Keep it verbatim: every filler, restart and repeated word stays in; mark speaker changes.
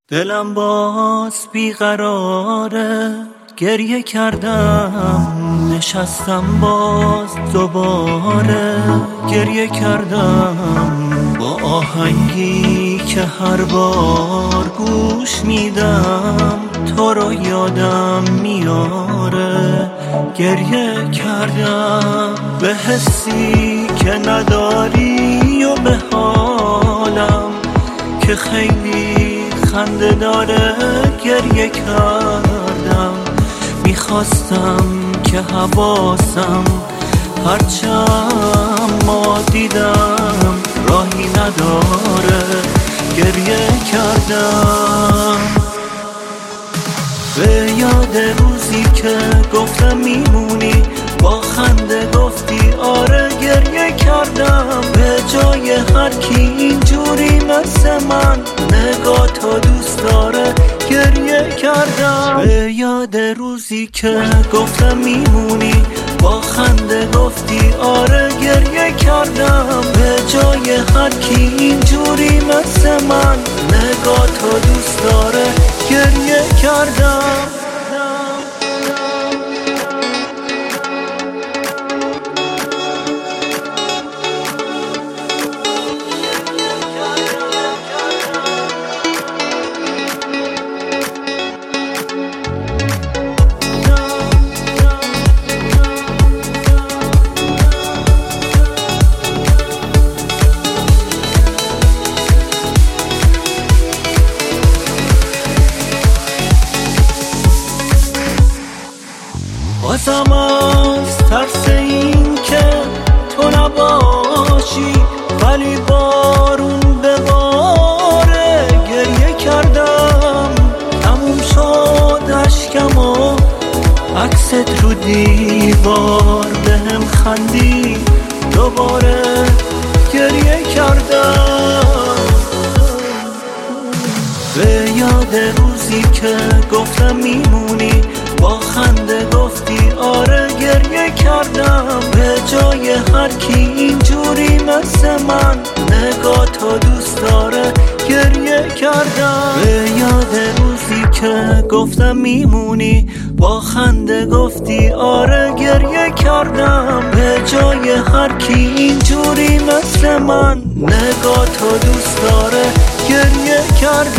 Speaker 1: دلم باز بیقراره، گریه کردم نشستم باز دوباره گریه کردم با آهنگی که هر بار گوش میدم تو رو یادم میاره. گریه کردم به حسی که نداری و به حالم که خیلی خنده داره. گریه کردم میخواستم که حواسم هرچند ما دیدم راهی نداره. گریه کردم به یاد روزی که گفتم میمونی، با خنده گفتی آره. گریه کردم به جای هر کی اینجوری مثل من نگاه تو دوست داره. گریه کردم به یاد روزی که گفتم میمونی، با خنده گفتی آره. گریه کردم به جای هر کی اینجوری مثل من نگاه تو دوست داره. گریه کردم بازم از ترس این که تو نباشی ولی بارون به باره. گریه کردم تموم شد اشکم و عکست رو دیوار بهم خندی دوباره. گریه کردم به یاد روزی که گفتم میمونی، با خنده گفتی آره. گریه کردم به جای هر کی اینجوری مثل من نگاه تو دوست داره. گریه کردم به یاد روزی که گفتم میمونی، با خنده گفتی آره. گریه کردم به جای هر کی اینجوری مثل من نگاه تو دوست داره. گریه کردم